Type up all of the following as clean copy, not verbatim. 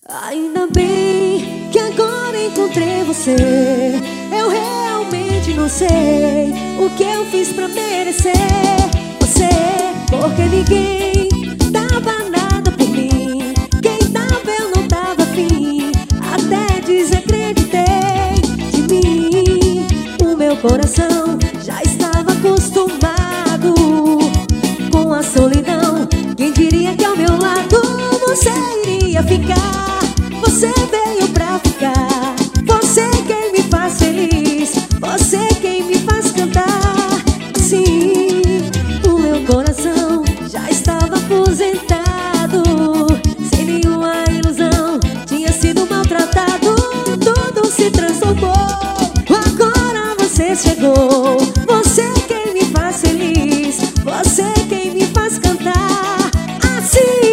Ainda bem que agora encontrei você. Eu realmente não sei o que eu fiz pra merecer você, porque ninguém dava nada por mim. Quem dava eu não tava afim, até desacreditei de mim. O meu coração já estava acostumado com a solidão. Quem diria que ao meu lado você iria ficar? Você veio pra ficar. Você quem me faz feliz, você quem me faz cantar. Sim, o meu coração já estava aposentado, sem nenhuma ilusão, tinha sido maltratado. Tudo se transformou, agora você chegou. Você quem me faz feliz, você quem me faz cantar. Assim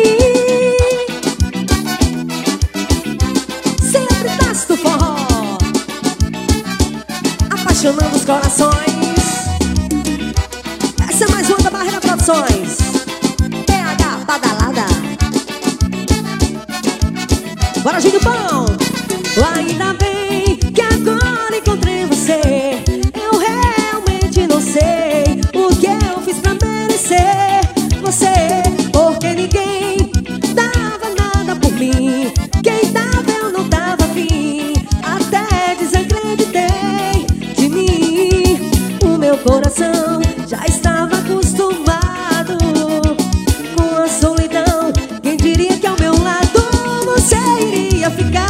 do forró, apaixonando os corações. Essa é mais uma da Barreira Produções. PH Badalada. Bora, Gílio Bom. Ainda bem que agora encontrei você. Eu realmente não sei o que eu fiz pra merecer você, porque ninguém dava nada por mim. Quem dava eu não tava afim, até desacreditei de mim. O meu coração já estava acostumado com a solidão. Quem diria que ao meu lado você iria ficar?